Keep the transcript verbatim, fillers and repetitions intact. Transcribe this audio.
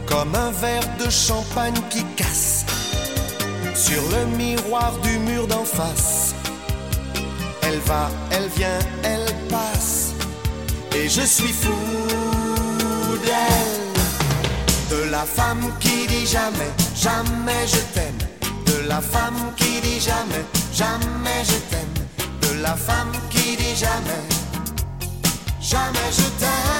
comme un verre de champagne qui casse sur le miroir du mur d'en face. Elle va, elle vient, elle passe, et je suis fou d'elle. De la femme qui dit jamais, jamais je t'aime. De la femme qui dit jamais, jamais je t'aime. De la femme qui dit jamais, jamais je t'aime.